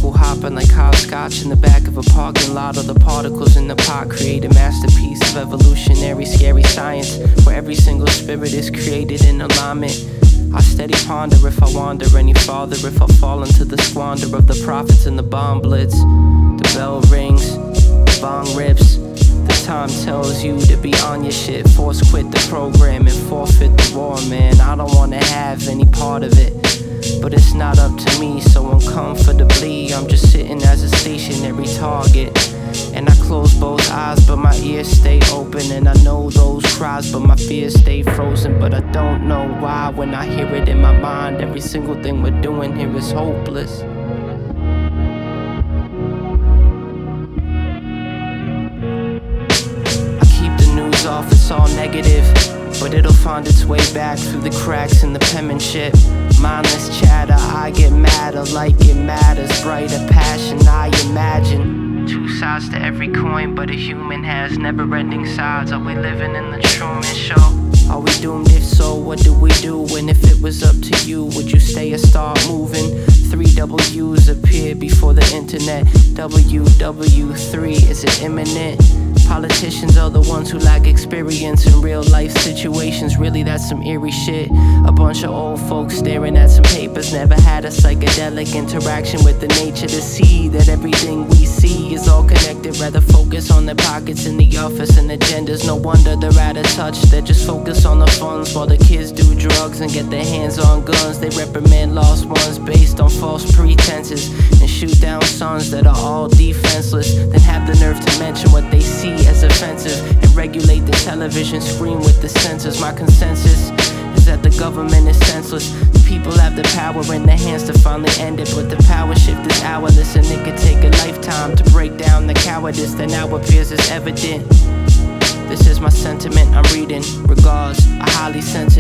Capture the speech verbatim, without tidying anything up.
particle hopping like hopscotch in the back of a parking lot. All the particles in the pot create a masterpiece of evolutionary scary science, where every single spirit is created in alignment. I steady ponder if I wander any farther, if I fall into the squander of the prophets and the bomb blitz. The bell rings, the bong rips, the time tells you to be on your shit. Force quit the program and forfeit the war, man. I don't wanna have any part of it, but it's not up to me, so uncomfortably I'm just sitting as a stationary target. And I close both eyes, but my ears stay open. And I know those cries, but my fears stay frozen. But I don't know why when I hear it in my mind, every single thing we're doing here is hopeless. I keep the news off, it's all negative, but it'll find its way back through the cracks in the penmanship. Mindless chatter, I get madder like it matters. Brighter passion, I imagine. Two sides to every coin, but a human has never-ending sides. Are we living in the Truman Show? Are we doomed? If so, what do we do? And if it was up to you, would you stay or start moving? Three W's appeared before the internet. W W three, is it imminent? Politicians are the ones who lack experience in real life situations. Really, that's some eerie shit. A bunch of old folks staring at some papers, never had a psychedelic interaction with the nature to see that everything we see is all connected. Rather focus on their pockets in the office and agendas. No wonder they're out of touch. They just focus on the funds while the kids do drugs and get their hands on guns. They reprimand lost ones based on false pretenses and shoot down sons that are all defenseless. Then have the nerve to mention what they see as offensive and regulate the television screen with the censors. My consensus is that the government is senseless. The people have the power in their hands to finally end it, but the power shift is hourless, and it could take a lifetime to break down the cowardice that now appears as evident. This is my sentiment I'm reading. Regards, a highly sensitive